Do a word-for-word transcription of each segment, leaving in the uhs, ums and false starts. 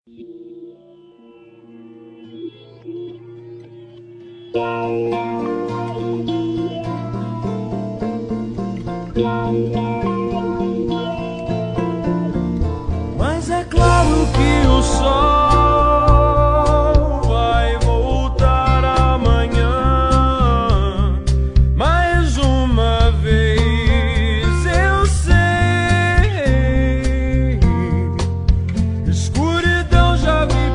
Mas é claro que o sol vai voltar amanhã. Mais uma vez eu sei, escuridão já vi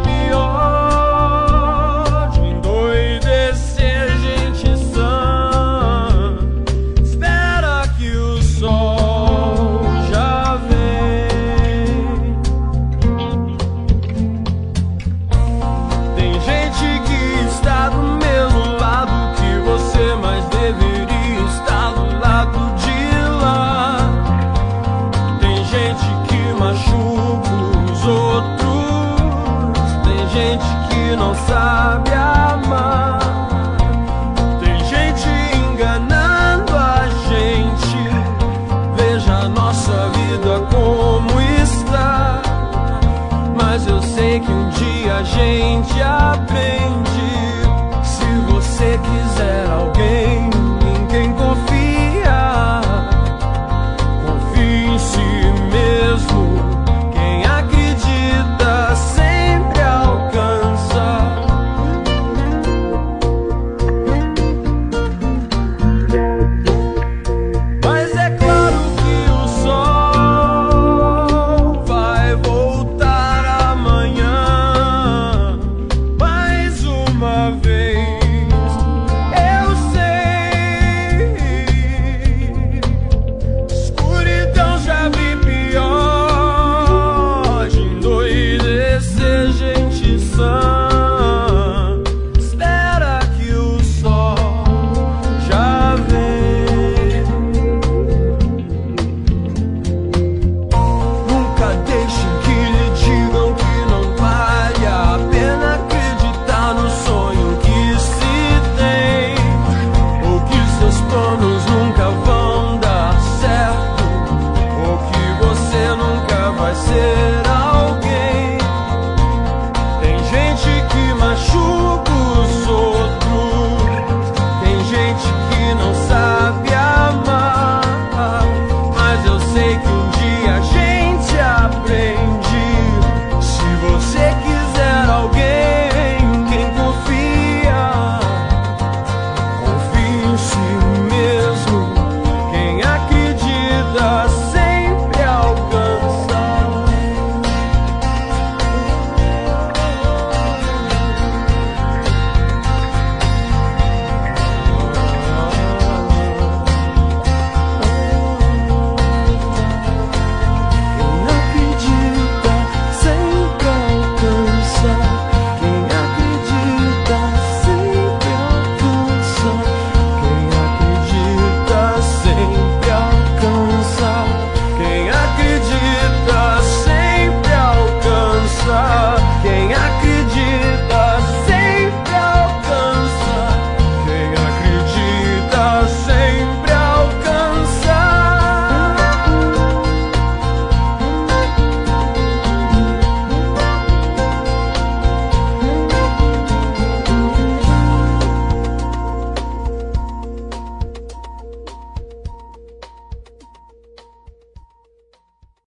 pior, de endoidecer gente sã. Espera que o sol já vem. Tem gente que está do mesmo lado que você, mas deveria estar do lado de lá. Tem gente que machuca os outros, tem gente que não sabe amar, tem gente enganando a gente. Veja a nossa vida como está, mas eu sei que um dia a gente aprende. Se você quiser